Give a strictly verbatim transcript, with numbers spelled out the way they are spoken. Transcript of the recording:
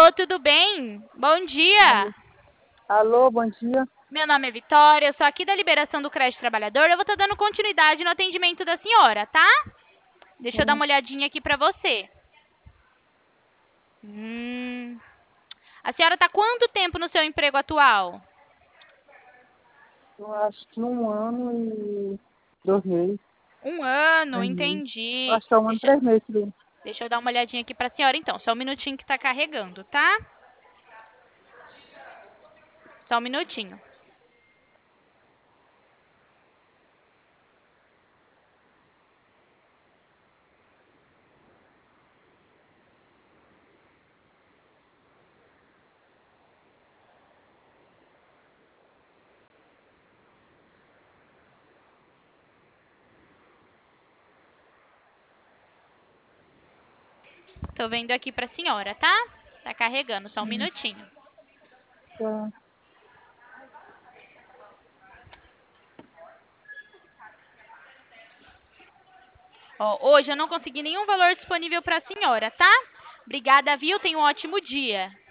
Alô, tudo bem? Bom dia. Alô, alô, bom dia. Meu nome é Vitória, eu sou aqui da Liberação do Crédito Trabalhador. Eu vou estar dando continuidade no atendimento da senhora, tá? Deixa eu dar Sim, uma olhadinha aqui pra você. Hum. A senhora tá quanto tempo no seu emprego atual? eu acho que um ano e dois meses, Um ano, três meses. Eu entendi. acho que é um ano e Deixa, três meses. Filho. deixa eu dar uma olhadinha aqui pra senhora então. Só um minutinho que tá carregando, tá? Só um minutinho. Tô vendo aqui pra senhora, tá? Tá carregando, só um Sim, minutinho. tá. Ó, hoje eu não consegui nenhum valor disponível para a senhora, tá? Obrigada, viu? Tenha um ótimo dia.